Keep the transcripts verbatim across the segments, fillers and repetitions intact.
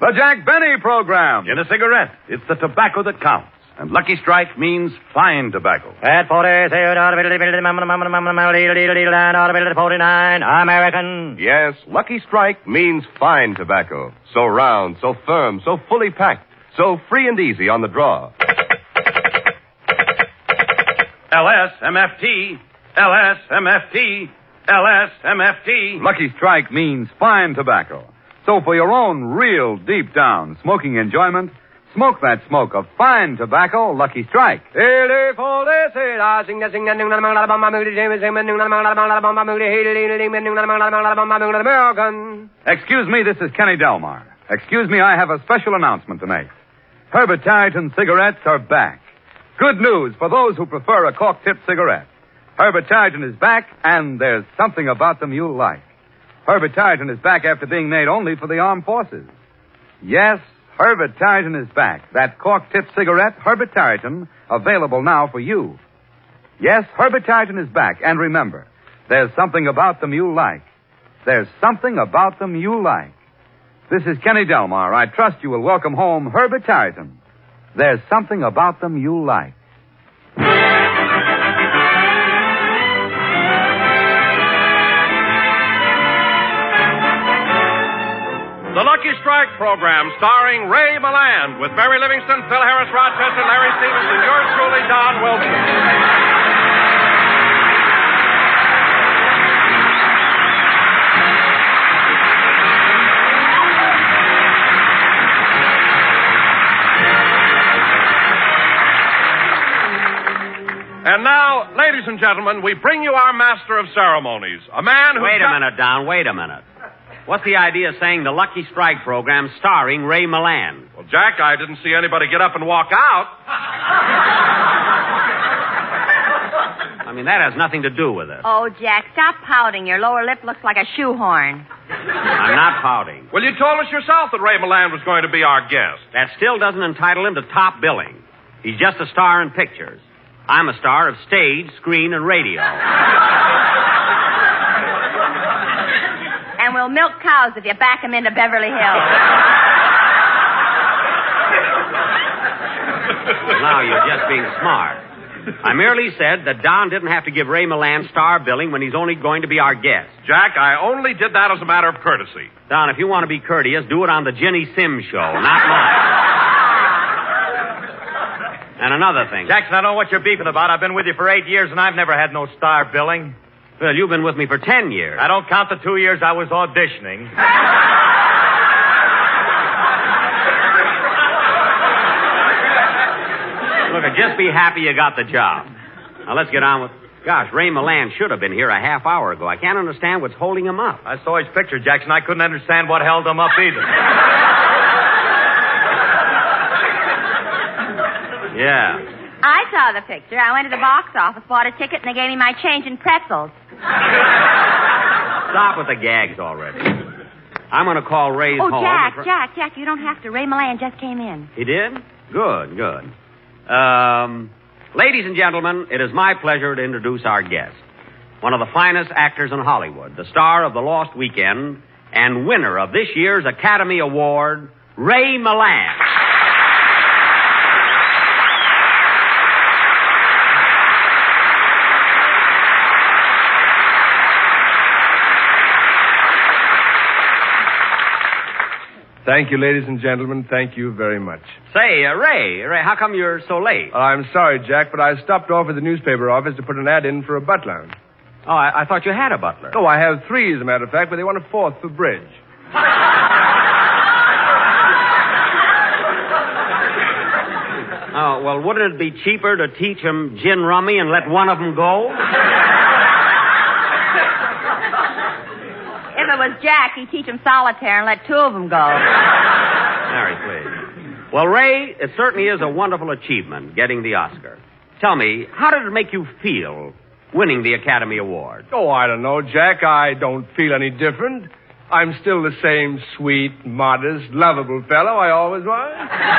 The Jack Benny Program. In a cigarette, it's the tobacco that counts. And Lucky Strike means fine tobacco. At forty-nine, American. Yes, Lucky Strike means fine tobacco. So round, so firm, so fully packed, so free and easy on the draw. L S M F T, L S M F T, L S M F T. Lucky Strike means fine tobacco. So for your own real deep down smoking enjoyment, smoke that smoke of fine tobacco, Lucky Strike. Excuse me, this is Kenny Delmar. Excuse me, I have a special announcement to make. Herbert Tarleton cigarettes are back. Good news for those who prefer a cork-tipped cigarette. Herbert Tarleton is back, and there's something about them you'll like. Herbert Tarleton is back after being made only for the armed forces. Yes, Herbert Tarleton is back. That cork-tipped cigarette, Herbert Tarleton, available now for you. Yes, Herbert Tarleton is back, and remember, there's something about them you like. There's something about them you like. This is Kenny Delmar. I trust you will welcome home Herbert Tarleton. There's something about them you like. The Lucky Strike program starring Ray Milland with Mary Livingston, Phil Harris Rochester, Larry Stevens, and yours truly, Don Wilson. And now, ladies and gentlemen, we bring you our master of ceremonies, a man who... Wait a minute, Don, wait a minute. What's the idea of saying the Lucky Strike program starring Ray Milland? Well, Jack, I didn't see anybody get up and walk out. I mean, that has nothing to do with it. Oh, Jack, stop pouting. Your lower lip looks like a shoehorn. I'm not pouting. Well, you told us yourself that Ray Milland was going to be our guest. That still doesn't entitle him to top billing. He's just a star in pictures. I'm a star of stage, screen, and radio. And we'll milk cows if you back him into Beverly Hills. Now you're just being smart. I merely said that Don didn't have to give Ray Milland star billing when he's only going to be our guest. Jack, I only did that as a matter of courtesy. Don, if you want to be courteous, do it on the Ginny Sims show, not mine. And another thing. Jackson, I know what you're beefing about. I've been with you for eight years, and I've never had no star billing. Well, you've been with me for ten years. I don't count the two years I was auditioning. Look, just be happy you got the job. Now, let's get on with... Gosh, Ray Milland should have been here a half hour ago. I can't understand what's holding him up. I saw his picture, Jackson. I couldn't understand what held him up either. Yeah. I saw the picture. I went to the box office, bought a ticket, and they gave me my change in pretzels. Stop with the gags already. I'm going to call Ray's oh, home. Oh, Jack, for... Jack, Jack, you don't have to. Ray Milland just came in. He did? Good, good. Um, ladies and gentlemen, it is my pleasure to introduce our guest. One of the finest actors in Hollywood, the star of The Lost Weekend, and winner of this year's Academy Award, Ray Milland. Thank you, ladies and gentlemen. Thank you very much. Say, uh, Ray, Ray, how come you're so late? Uh, I'm sorry, Jack, but I stopped off at the newspaper office to put an ad in for a butler. Oh, I, I thought you had a butler. No, I have three, as a matter of fact, but they want a fourth for bridge. Oh, well, wouldn't it be cheaper to teach them gin rummy and let one of them go? If it was Jack, he'd teach him solitaire and let two of them go. Mary, please. Well, Ray, it certainly is a wonderful achievement, getting the Oscar. Tell me, how did it make you feel winning the Academy Award? Oh, I don't know, Jack. I don't feel any different. I'm still the same sweet, modest, lovable fellow I always was.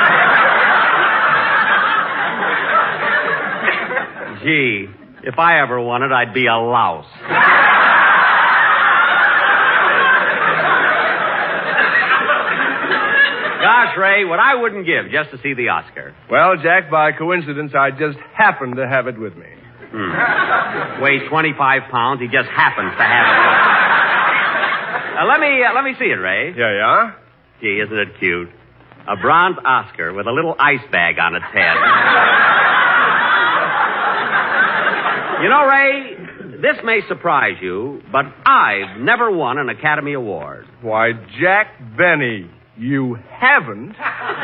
Gee, if I ever won it, I'd be a louse. gosh, Ray, what I wouldn't give just to see the Oscar. Well, Jack, by coincidence, I just happened to have it with me. Hmm. Weighs twenty-five pounds. He just happens to have it. Uh, let me uh, let me see it, Ray. Yeah, yeah? Gee, isn't it cute? A bronze Oscar with a little ice bag on its head. You know, Ray, this may surprise you, but I've never won an Academy Award. Why, Jack Benny, you haven't?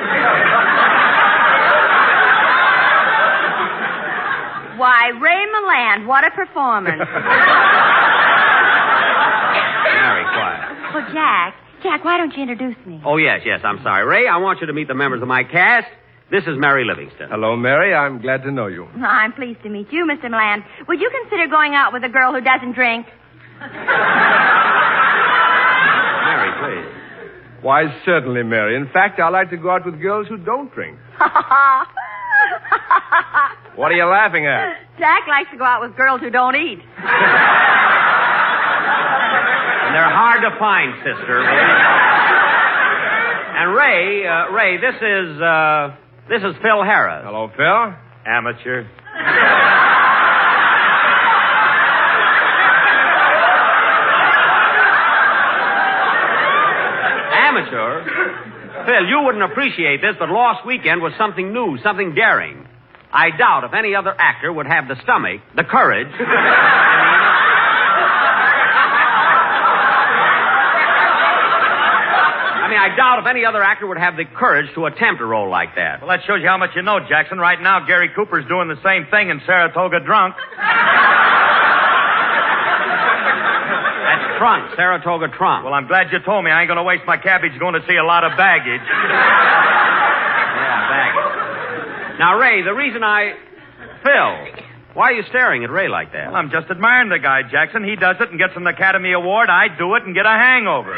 Why, Ray Milland, what a performance. Very quiet. Well, Jack, Jack, why don't you introduce me? Oh, yes, yes, I'm sorry. Ray, I want you to meet the members of my cast. This is Mary Livingston. Hello, Mary. I'm glad to know you. Well, I'm pleased to meet you, Mister Milland. Would you consider going out with a girl who doesn't drink? Mary, please. Why, certainly, Mary. In fact, I like to go out with girls who don't drink. What are you laughing at? Jack likes to go out with girls who don't eat. And they're hard to find, sister. And Ray, uh, Ray, this is, uh, this is Phil Harris. Hello, Phil. Amateur. Amateur? Phil, you wouldn't appreciate this, but Lost Weekend was something new, something daring. I doubt if any other actor would have the stomach, the courage. I mean, I doubt if any other actor would have the courage to attempt a role like that. Well, that shows you how much you know, Jackson. Right now, Gary Cooper's doing the same thing in Saratoga Drunk. That's Trunk, Saratoga Trunk. Well, I'm glad you told me. I ain't going to waste my cabbage going to see a lot of baggage. Yeah, baggage. Now, Ray, the reason I... Phil, why are you staring at Ray like that? Well, I'm just admiring the guy, Jackson. He does it and gets an Academy Award. I do it and get a hangover.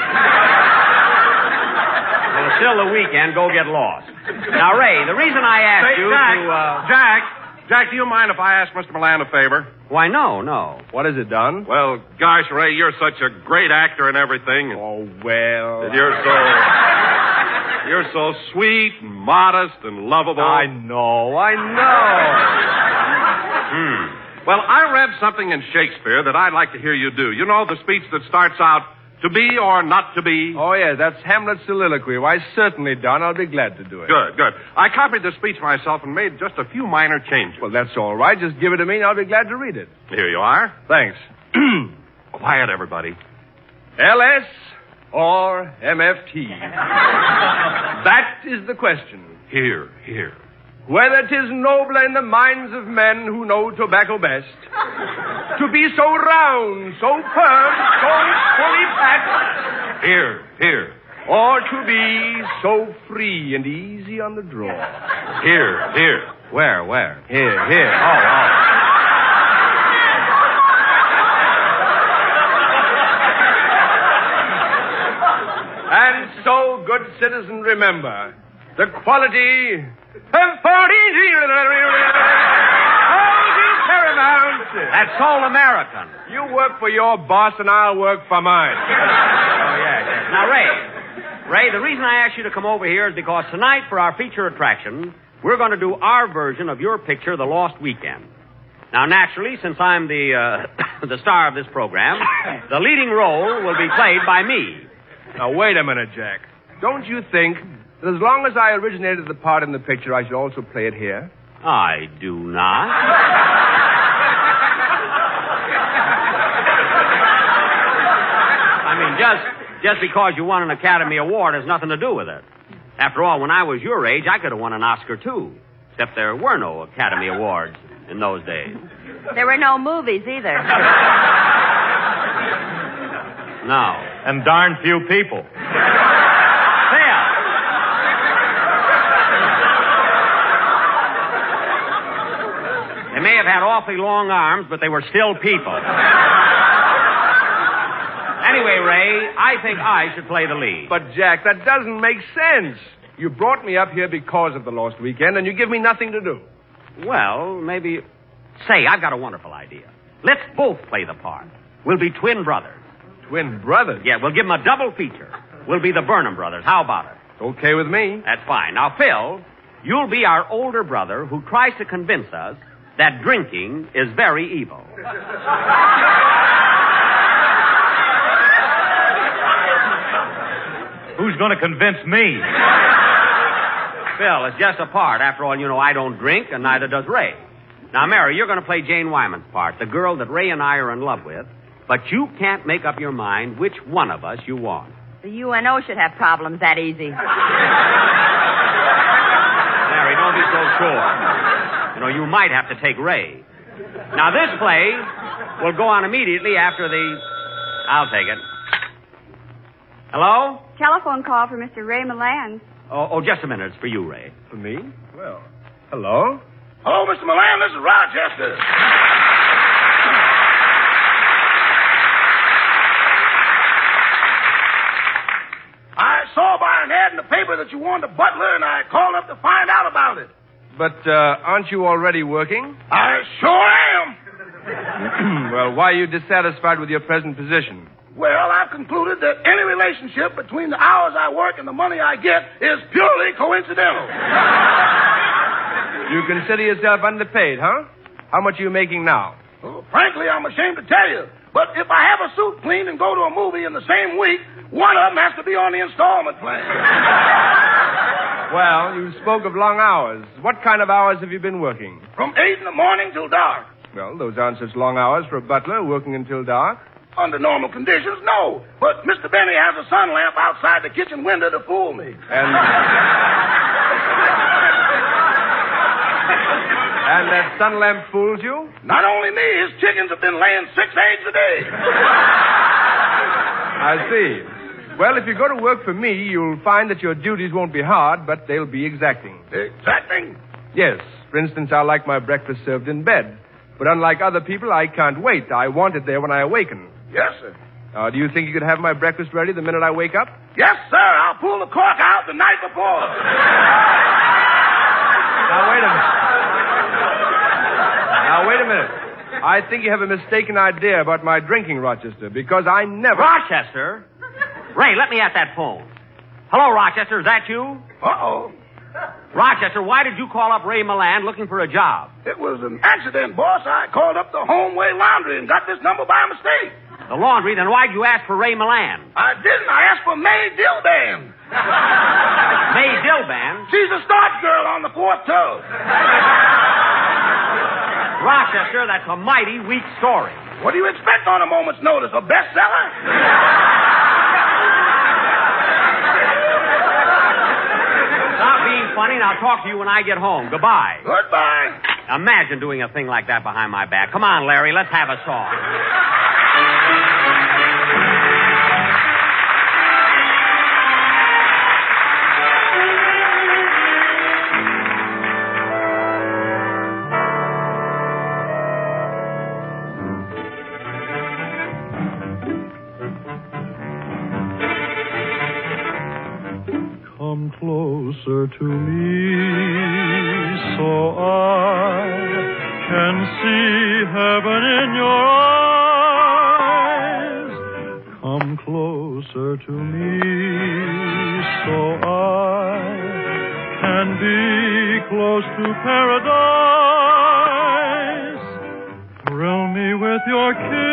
Well, it's still the weekend. Go get lost. Now, Ray, the reason I asked Say, you Jack, to... Uh... Jack, Jack, do you mind if I ask Mister Milan a favor? Why, no, no. What is it, Don? Well, gosh, Ray, you're such a great actor and everything. Oh, well. And you're so... You're so sweet and modest and lovable. I know, I know. Hmm. Well, I read something in Shakespeare that I'd like to hear you do. You know, the speech that starts out, to be or not to be? Oh, yeah, that's Hamlet's soliloquy. Why, certainly, Don. I'll be glad to do it. Good, good. I copied the speech myself and made just a few minor changes. Well, that's all right. Just give it to me and I'll be glad to read it. Here you are. Thanks. Quiet, everybody. L S or M F T? That is the question. Here, here. Whether 'tis nobler in the minds of men who know tobacco best to be so round, so firm, so fully packed, Here, here. or to be so free and easy on the draw. Here, here. Where, where? Here, here. Oh, oh. And so, good citizen, remember the quality of forty paramount. That's all American. You work for your boss and I'll work for mine. Oh, yeah, yeah. Now, Ray, Ray, the reason I asked you to come over here is because tonight, for our feature attraction, we're going to do our version of your picture, The Lost Weekend. Now, naturally, since I'm the uh, the star of this program, the leading role will be played by me. Now, wait a minute, Jack. Don't you think that as long as I originated the part in the picture, I should also play it here? I do not. I mean, just just because you won an Academy Award has nothing to do with it. After all, when I was your age, I could have won an Oscar, too. Except there were no Academy Awards in those days. There were no movies either. No. And darn few people. Phil! They may have had awfully long arms, but they were still people. Anyway, Ray, I think I should play the lead. But, Jack, that doesn't make sense. You brought me up here because of the Lost Weekend, and you give me nothing to do. Well, maybe... Say, I've got a wonderful idea. Let's both play the part. We'll be twin brothers. Twin brothers? Yeah, we'll give them a double feature. We'll be the Burnham brothers. How about it? Okay with me. That's fine. Now, Phil, you'll be our older brother who tries to convince us that drinking is very evil. Who's going to convince me? Phil, it's just a part. After all, you know, I don't drink, and neither does Ray. Now, Mary, you're going to play Jane Wyman's part, the girl that Ray and I are in love with, but you can't make up your mind which one of us you want. The U N O should have problems that easy. Mary, don't be so sure. You know, you might have to take Ray. Now, this play will go on immediately after the... I'll take it. Hello? Telephone call for Mister Ray Milan. Oh, oh, just a minute. It's for you, Ray. For me? Well, hello? Hello, Mister Milan. This is Rochester. I saw by an ad in the paper that you wanted a butler, and I called up to find out about it. But uh, aren't you already working? I sure am. Well, why are you dissatisfied with your present position? Well, I've concluded that any relationship between the hours I work and the money I get is purely coincidental. You consider yourself underpaid, huh? How much are you making now? Well, frankly, I'm ashamed to tell you. But if I have a suit cleaned and go to a movie in the same week, one of them has to be on the installment plan. Well, you spoke of long hours. What kind of hours have you been working? From eight in the morning till dark. Well, those aren't such long hours for a butler working until dark. Under normal conditions, no. But Mister Benny has a sun lamp outside the kitchen window to fool me. And... And that sun lamp fools you? Not only me, his chickens have been laying six eggs a day. I see. Well, if you go to work for me, you'll find that your duties won't be hard, but they'll be exacting. Exacting? Yes. For instance, I like my breakfast served in bed. But unlike other people, I can't wait. I want it there when I awaken. Yes, sir. Uh, do you think you could have my breakfast ready the minute I wake up? Yes, sir. I'll pull the cork out the night before. Now, wait a minute. Now, wait a minute. I think you have a mistaken idea about my drinking, Rochester, because I never... Rochester? Ray, let me at that phone. Hello, Rochester. Is that you? Uh-oh. Rochester, why did you call up Ray Milan looking for a job? It was an accident, boss. I called up the Homeway Laundry and got this number by mistake. The laundry? Then why'd you ask for Ray Milan? I didn't. I asked for May Dillban. May Dillban? She's a starch girl on the fourth toe. Rochester, that's a mighty weak story. What do you expect on a moment's notice? A bestseller? Stop being funny, and I'll talk to you when I get home. Goodbye. Goodbye. Imagine doing a thing like that behind my back. Come on, Larry, let's have a song. Come closer to me so I can see heaven in your eyes. Come closer to me so I can be close to paradise. Thrill me with your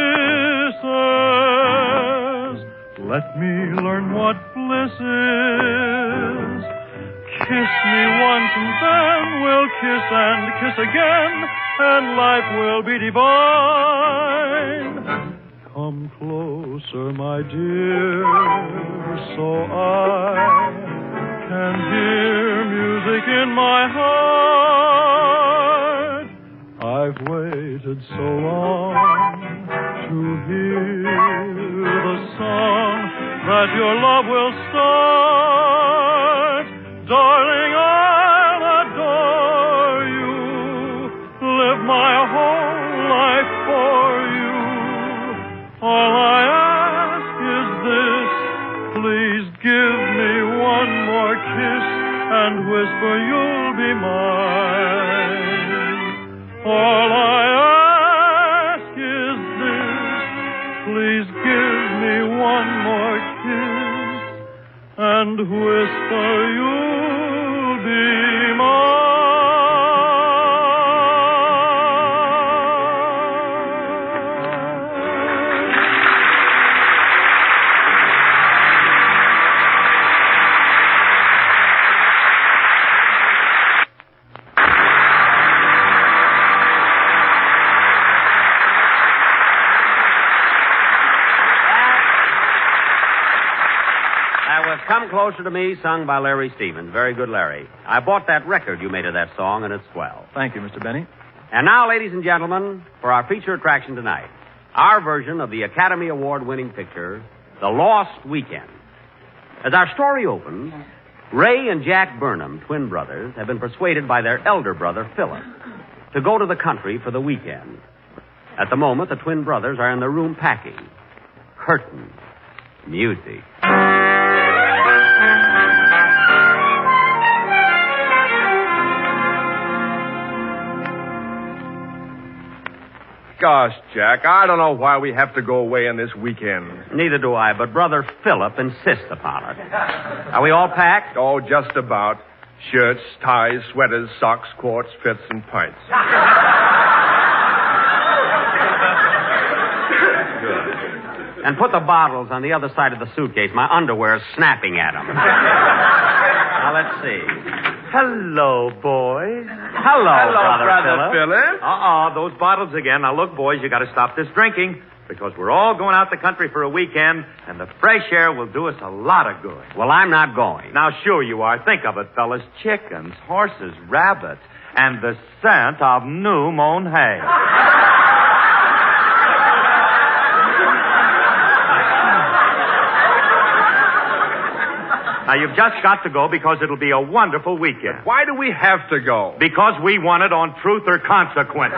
kisses. Let me learn what bliss is. Kiss me once and then we'll kiss and kiss again, and life will be divine. Come closer, my dear, so I can hear music in my heart. I've waited so long to hear the song that your love will start. Darling, I'll adore you, live my whole life for you. All I ask is this, please give me one more kiss and whisper you'll be mine. All I ask is this, please give me one more kiss and whisper you'll be mine. Come Closer to Me, sung by Larry Stevens. Very good, Larry. I bought that record you made of that song, and it's swell. Thank you, Mister Benny. And now, ladies and gentlemen, for our feature attraction tonight, our version of the Academy Award-winning picture, The Lost Weekend. As our story opens, Ray and Jack Burnham, twin brothers, have been persuaded by their elder brother, Philip, to go to the country for the weekend. At the moment, the twin brothers are in the room packing. Curtain. Music. Gosh, Jack, I don't know why we have to go away on this weekend. Neither do I, but Brother Philip insists upon it. Are we all packed? Oh, just about. Shirts, ties, sweaters, socks, quarts, fits, and pints. Good. And put the bottles on the other side of the suitcase. My underwear is snapping at them. Now, let's see. Hello, boys. Hello, Hello, Brother, Brother Philip. Philip. Uh-uh, those bottles again. Now, look, boys, you got to stop this drinking because we're all going out the country for a weekend, and the fresh air will do us a lot of good. Well, I'm not going. Now, sure you are. Think of it, fellas. Chickens, horses, rabbits, and the scent of new mown hay. Now, you've just got to go because it'll be a wonderful weekend. Why do we have to go? Because we won it on Truth or Consequences.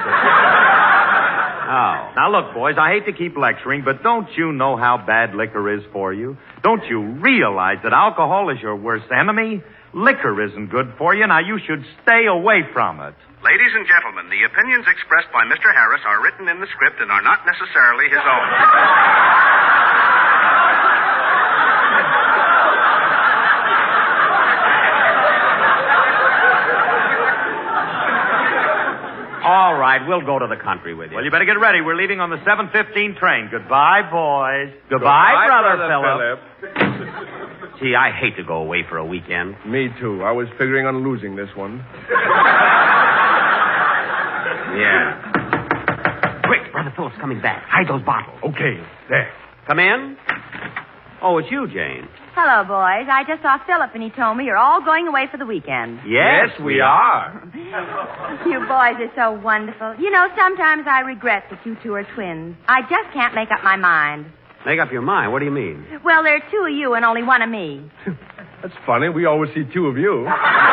Oh. Now, look, boys, I hate to keep lecturing, but don't you know how bad liquor is for you? Don't you realize that alcohol is your worst enemy? Liquor isn't good for you. Now, you should stay away from it. Ladies and gentlemen, the opinions expressed by Mister Harris are written in the script and are not necessarily his own. All right, we'll go to the country with you. Well, you better get ready. We're leaving on the seven fifteen train. Goodbye, boys. Goodbye, Goodbye, Brother, Brother Philip. Gee, I hate to go away for a weekend. Me too. I was figuring on losing this one. Yeah. Quick, Brother Philip's coming back. Hide those bottles. Okay, there. Come in. Oh, it's you, Jane. Hello, boys. I just saw Philip, and he told me you're all going away for the weekend. Yes, we are. You boys are so wonderful. You know, sometimes I regret that you two are twins. I just can't make up my mind. Make up your mind. What do you mean? Well, there are two of you and only one of me. That's funny. We always see two of you.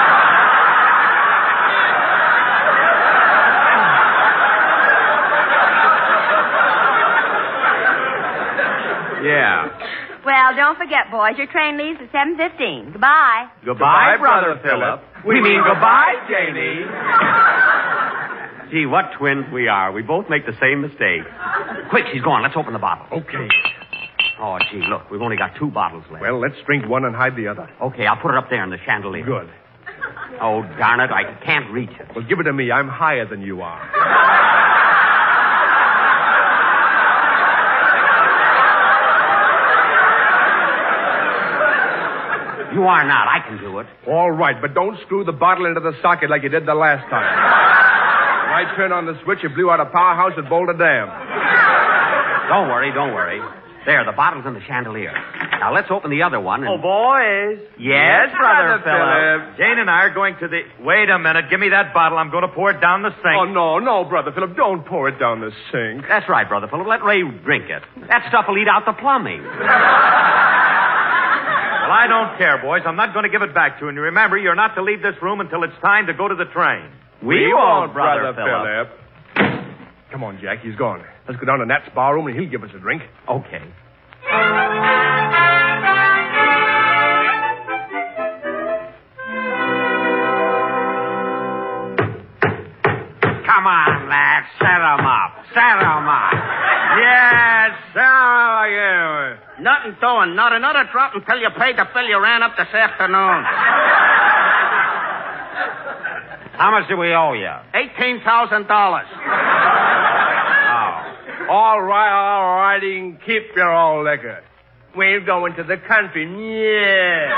Yeah. Well, don't forget, boys, your train leaves at seven fifteen. Goodbye. Goodbye, Brother Philip. We mean goodbye, Janie. Gee, what twins we are. We both make the same mistake. Quick, she's gone. Let's open the bottle. Okay. Oh, gee, look, we've only got two bottles left. Well, let's drink one and hide the other. Okay, I'll put it up there in the chandelier. Good. Oh, darn it, I can't reach it. Well, give it to me. I'm higher than you are. You are not. I can do it. All right, but don't screw the bottle into the socket like you did the last time. When I turned on the switch, it blew out a powerhouse at Boulder Dam. Don't worry, don't worry. There, the bottle's in the chandelier. Now, let's open the other one. And... Oh, boys. Yes, Brother Philip. Jane and I are going to the... Wait a minute. Give me that bottle. I'm going to pour it down the sink. Oh, no, no, Brother Philip. Don't pour it down the sink. That's right, Brother Philip. Let Ray drink it. That stuff will eat out the plumbing. Well, I don't care, boys. I'm not going to give it back to you. And remember, you're not to leave this room until it's time to go to the train. We, we won't, Brother, Brother Philip. Philip. Come on, Jack. He's gone. Let's go down to Nat's bar room and he'll give us a drink. Okay. Come on, lads. Set 'em up. Set 'em up. Yes, sir. Nothing doing. Not another drop until you pay the bill you ran up this afternoon. How much do we owe you? Eighteen thousand dollars. Oh. All right, all right. You can keep your old liquor. We're going to the country. Yeah.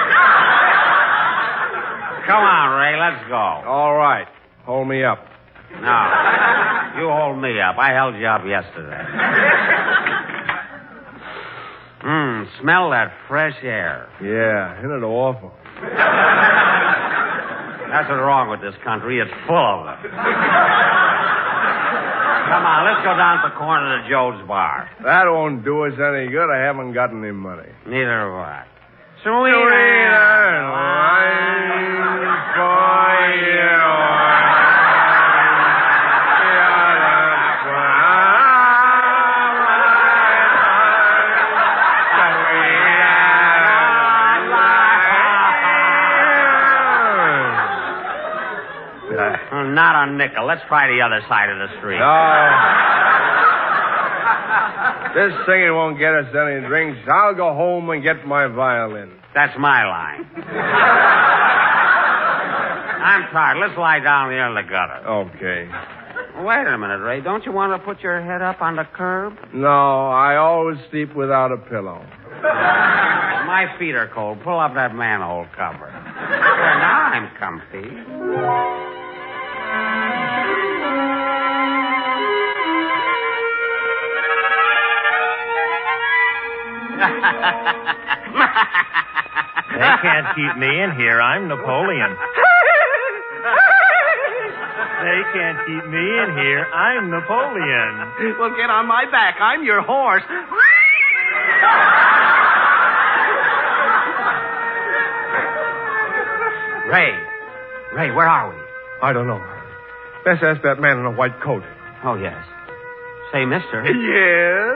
Come on, Ray. Let's go. All right. Hold me up. No. You hold me up. I held you up yesterday. Mmm, smell that fresh air. Yeah, isn't it awful? That's what's wrong with this country. It's full of them. Come on, let's go down to the corner of Joe's bar. That won't do us any good. I haven't got any money. Neither have I. Sweeter wine for you. Not a nickel. Let's try the other side of the street. No. This singing won't get us any drinks. I'll go home and get my violin. That's my line. I'm tired. Let's lie down here in the gutter. Okay. Wait a minute, Ray. Don't you want to put your head up on the curb? No, I always sleep without a pillow. My feet are cold. Pull up that manhole cover. There, now I'm comfy. They can't keep me in here. I'm Napoleon. They can't keep me in here. I'm Napoleon. Well, get on my back. I'm your horse. Ray. Ray, where are we? I don't know. Let's ask that man in a white coat. Oh, yes. Say, mister. Yes?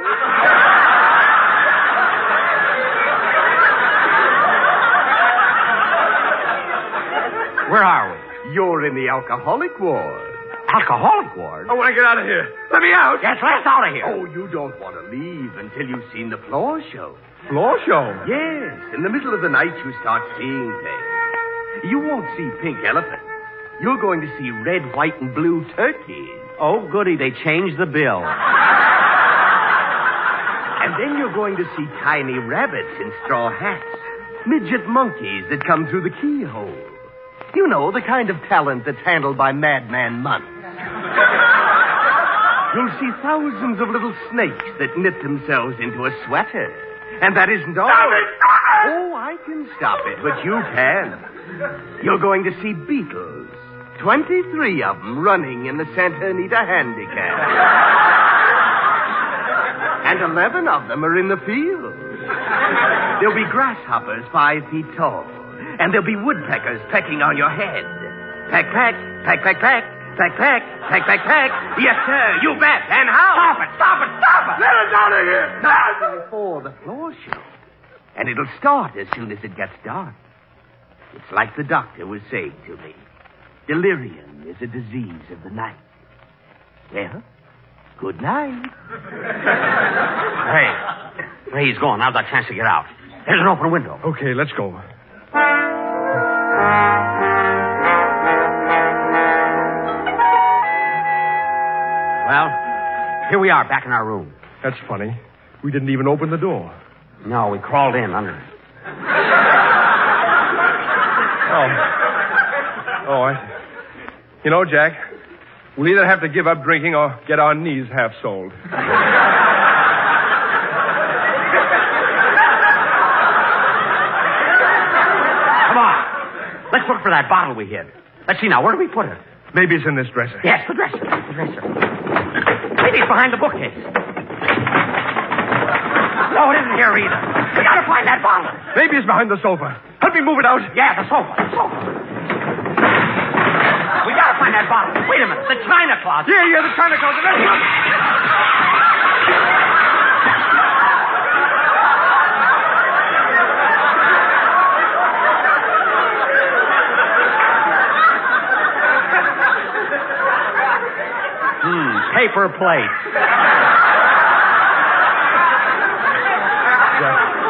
Where are we? You're in the alcoholic ward. Alcoholic ward? I want to get out of here. Let me out. Yes, let's out of here. Oh, you don't want to leave until you've seen the floor show. Floor show? Yes. In the middle of the night, you start seeing things. You won't see pink elephants. You're going to see red, white, and blue turkeys. Oh, goody. They changed the bill. And then you're going to see tiny rabbits in straw hats. Midget monkeys that come through the keyhole. You know, the kind of talent that's handled by Madman Munn. You'll see thousands of little snakes that knit themselves into a sweater. And that isn't all. Stop it! Oh, I can stop it, but you can. You're going to see beetles. Twenty-three of them running in the Santa Anita Handicap. And eleven of them are in the field. There'll be grasshoppers five feet tall. And there'll be woodpeckers pecking on your head. Peck, peck, peck, peck, peck, peck, peck, peck, peck, peck. Yes, sir, you bet. And how? Stop it, stop it, stop it! Let us out of here! Not before the floor show. And it'll start as soon as it gets dark. It's like the doctor was saying to me. Delirium is a disease of the night. Well, good night. Ray. Ray, he's gone. Now's our chance to get out. There's an open window. Okay, let's go. Well, here we are, back in our room. That's funny. We didn't even open the door. No, we crawled in under it. Oh. Oh, I... You know, Jack, we'll either have to give up drinking or get our knees half-soled. Come on. Let's look for that bottle we hid. Let's see now. Where do we put it? Maybe it's in this dresser. Yes, the dresser. The dresser. Maybe it's behind the bookcase. No, it isn't here either. We gotta find that bottle. Maybe it's behind the sofa. Help me move it out. Yeah, the sofa. The sofa. We gotta find that bottle. Wait a minute. The china closet. Yeah, yeah, the china closet. Let's go. Paper plate. Jack,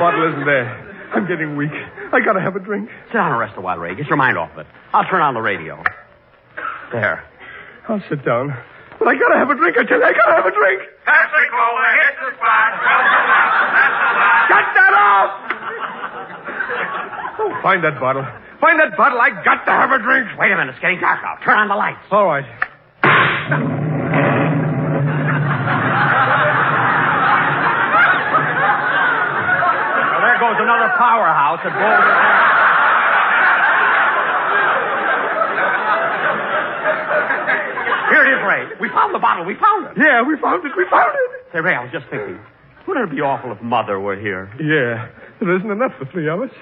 bottle isn't there. I'm getting weak. I gotta have a drink. Sit down and rest a while, Ray. Get your mind off of it. I'll turn on the radio. There. I'll sit down. But I gotta have a drink. I tell you, I gotta have a drink. Pepsi-Cola hits the spot. Cut that off! Oh, find that bottle. Find that bottle. I got to have a drink. Wait a minute. It's getting dark out. Turn on the lights. All right. Well, there goes another powerhouse at Boulder. Here it is, Ray. We found the bottle. We found it. Yeah, we found it. We found it. Say, Ray, I was just thinking. Wouldn't it be awful if Mother were here? Yeah. There isn't enough for three of us.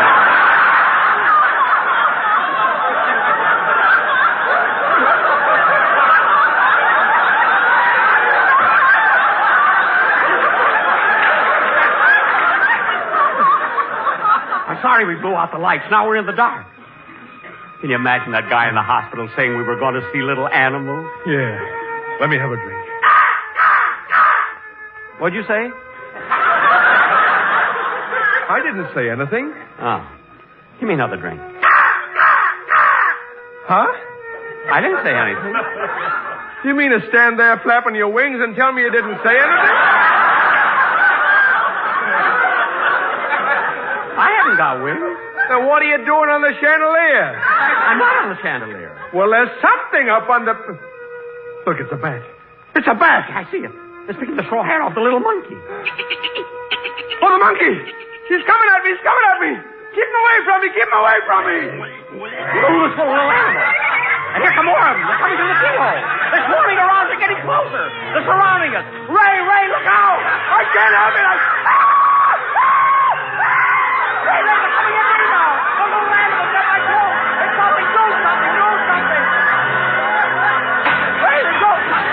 I'm sorry we blew out the lights. Now we're in the dark. Can you imagine that guy in the hospital saying we were going to see little animals? Yeah. Let me have a drink. What'd you say? I didn't say anything. Oh. Give me another drink. Huh? I didn't say anything. You mean to stand there flapping your wings and tell me you didn't say anything? I haven't got wings. Then what are you doing on the chandelier? I'm not on the chandelier. Well, there's something up on the... Look, it's a bat. It's a bat. I see it. It's picking the straw hair off the little monkey. Oh, the monkey! He's coming at me! He's coming at me! Keep him away from me! Keep him away from me! Oh, this poor little animal. And here come more of them. They're coming through the keyhole. They're swarming around. They're getting closer. They're surrounding us. Ray, Ray, look out! I can't help it! I... Ray, Ray, they're coming at me now. The little animals got my coat. It's something. Do something. Do something. Ray, do something.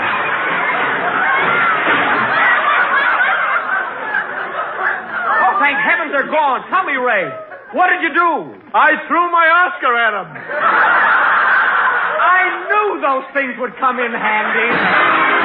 Oh, thank heavens they're gone. Tell me, Ray, what did you do? I threw my Oscar at him. I knew those things would come in handy.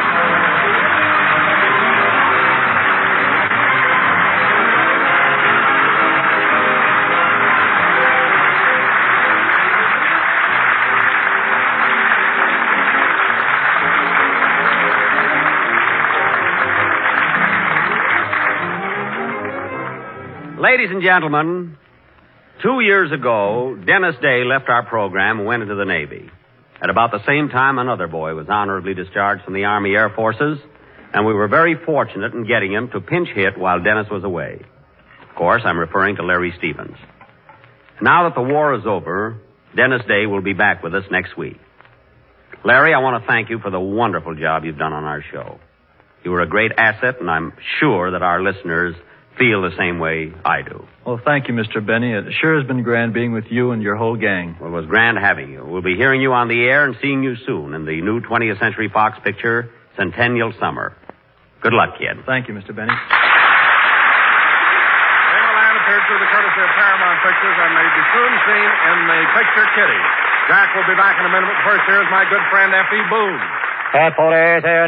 Ladies and gentlemen, two years ago, Dennis Day left our program and went into the Navy. At about the same time, another boy was honorably discharged from the Army Air Forces, and we were very fortunate in getting him to pinch hit while Dennis was away. Of course, I'm referring to Larry Stevens. Now that the war is over, Dennis Day will be back with us next week. Larry, I want to thank you for the wonderful job you've done on our show. You were a great asset, and I'm sure that our listeners feel the same way I do. Well, thank you, Mister Benny. It sure has been grand being with you and your whole gang. Well, it was grand having you. We'll be hearing you on the air and seeing you soon in the new twentieth Century Fox picture, Centennial Summer. Good luck, kid. Thank you, Mister Benny. Ray Milland appeared through the courtesy of Paramount Pictures and may be soon seen in the picture Kitty. Jack will be back in a minute, but first here's my good friend F E. Boone. At forty-nine,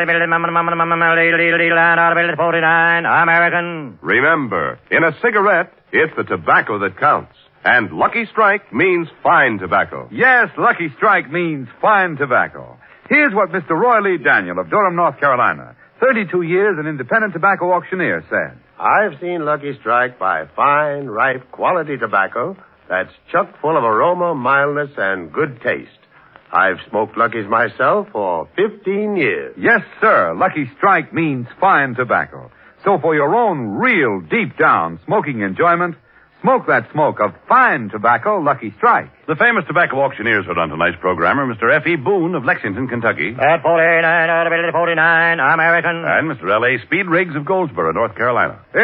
American. Remember, in a cigarette, it's the tobacco that counts. And Lucky Strike means fine tobacco. Yes, Lucky Strike means fine tobacco. Here's what Mister Roy Lee Daniel of Durham, North Carolina, thirty-two years an independent tobacco auctioneer, said. I've seen Lucky Strike buy fine, ripe, quality tobacco that's chock full of aroma, mildness, and good taste. I've smoked Lucky's myself for fifteen years. Yes, sir. Lucky Strike means fine tobacco. So for your own real deep down smoking enjoyment, smoke that smoke of fine tobacco, Lucky Strike. The famous tobacco auctioneers heard on tonight's program are Mister F E. Boone of Lexington, Kentucky. At forty-nine, forty-nine, American. And Mister L A. Speed Riggs of Goldsboro, North Carolina. This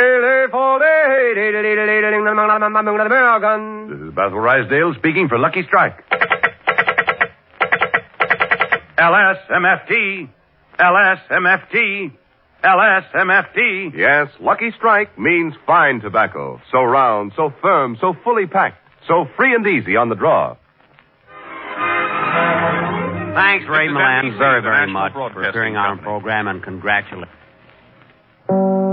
is Basil Rysdale speaking for Lucky Strike. L S M F T, L S M F T, L S M F T. Yes, Lucky Strike means fine tobacco. So round, so firm, so fully packed, so free and easy on the draw. Thanks, Ray This is Milland, N B C, very, the very National much for Broadcasting appearing on our Company. program, and congratulations.